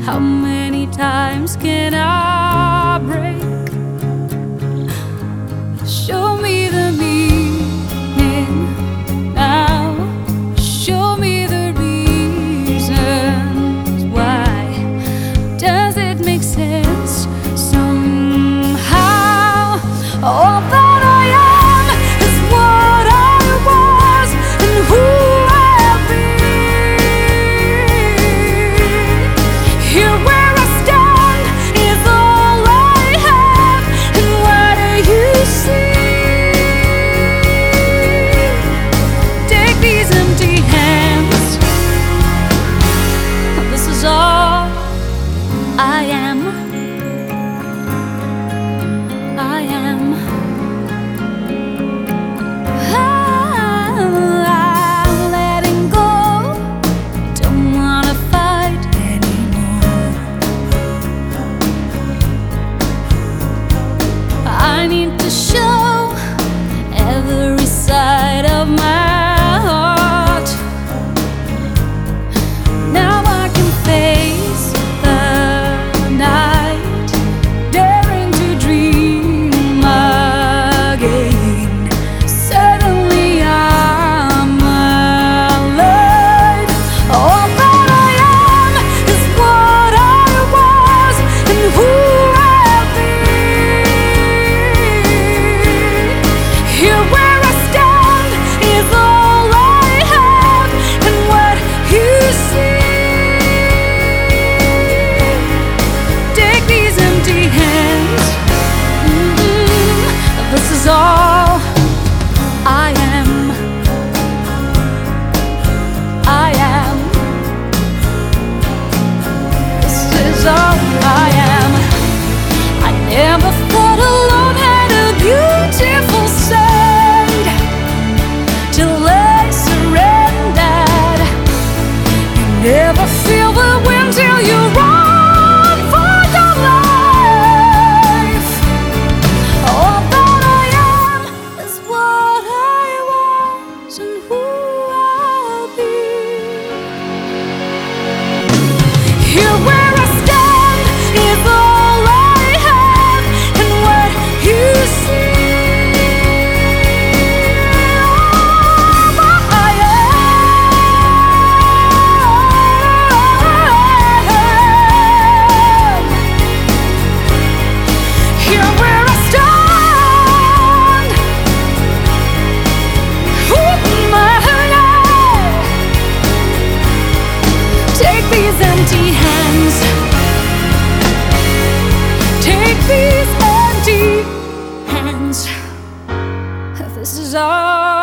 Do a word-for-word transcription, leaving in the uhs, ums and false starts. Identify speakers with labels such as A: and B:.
A: How many times can I break? Show me the meaning now. Show me the reasons why. Does it make sense somehow? All that I am is what I was and who I'll be. Here where I stand is all I have, and what do you see? Take these empty hands. This is all I am. I am. I'm letting go. Don't wanna fight anymore. I need to show every side of my heart. Now I can face the night, daring to dream again. Suddenly I'm alive. All that I am is what I was and who I'll be. Here where I stand is all I have, and what you see. Take these empty hands. Mm, This is all I am. I am. This is all I am. I never thought alone had a beautiful side till I surrendered. You never feel the wind till you run for your life. All that I am is what I was and who I'll be. Here where I stand is all I have, and what you see. All I am. Here where I stand. Oh my life. Take these empty hands. Take these empty hands. This is all